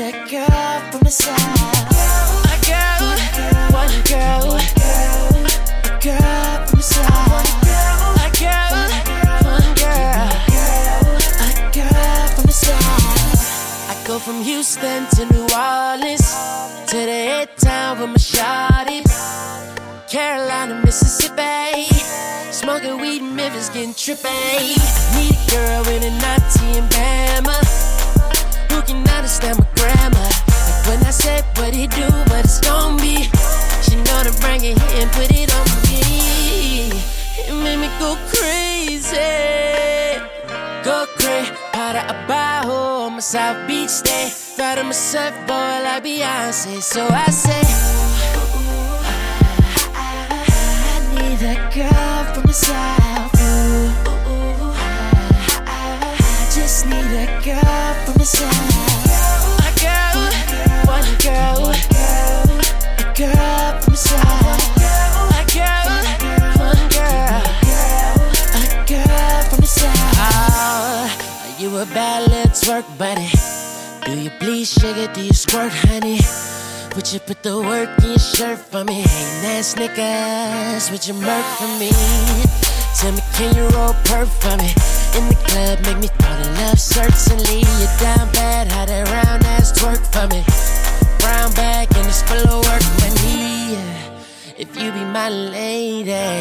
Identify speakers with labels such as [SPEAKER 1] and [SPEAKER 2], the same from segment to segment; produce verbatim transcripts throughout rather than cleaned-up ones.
[SPEAKER 1] a girl from the south. A girl, one girl, a girl from the south. A girl, one girl, a girl from the south. I go from Houston to New Orleans, to the head town with my shawty. Carolina, Mississippi, smoking weed in Memphis, getting trippy. Need a girl with a naughty in Bama, who can understand my grammar. Like when I said what he do, but it's gon' be. She know to bring it here and put it on me. It made me go crazy, go crazy. Para abajo on my South Beach stay, ride on my surfboard like Beyonce. So I say, a girl from the south. Ooh, ooh, ooh, I just need a girl from the south. A girl, one girl, a girl from the south. A girl, one girl, a girl from the south. Oh, are you a bad little twerk buddy? Do you please shake it? Do you squirt, honey? Would you put the work in your shirt for me? Ain't that Snickers? Would you murk for me? Tell me, can you roll perp for me? In the club, make me throw the love shirts and leave you down bad. How that round ass twerk for me? Brown bag and it's full of work money. If you be my lady,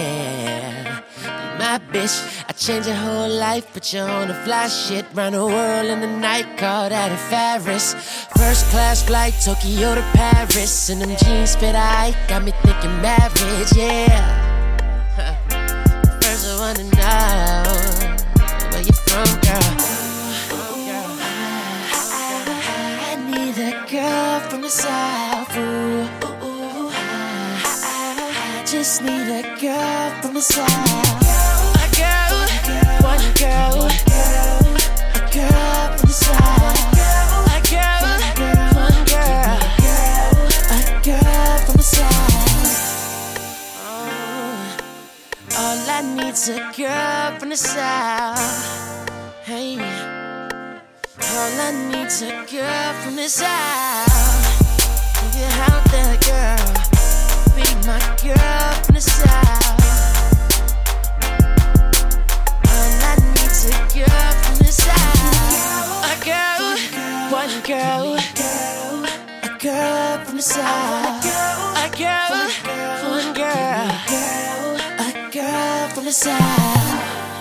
[SPEAKER 1] be my bitch, I change your whole life, put you on the fly shit. Round the world in the night, call that a Ferris. First class flight, Tokyo to Paris. And them jeans fit I got me thinking marriage, yeah. Huh. First I wanna know where you from, girl. girl. I, I need a girl from the south. Ooh, ooh, ooh. I, I just need a girl from the south. A girl, one girl, a girl from the south. A girl, one girl, a girl from the south. Oh, all I need's a girl from the south. Hey, all I need's a girl from the south. Take it out there, girl. Be my girl from the south. A girl from the south. A girl, one girl, a girl from the south. A girl, one girl, a girl from the south.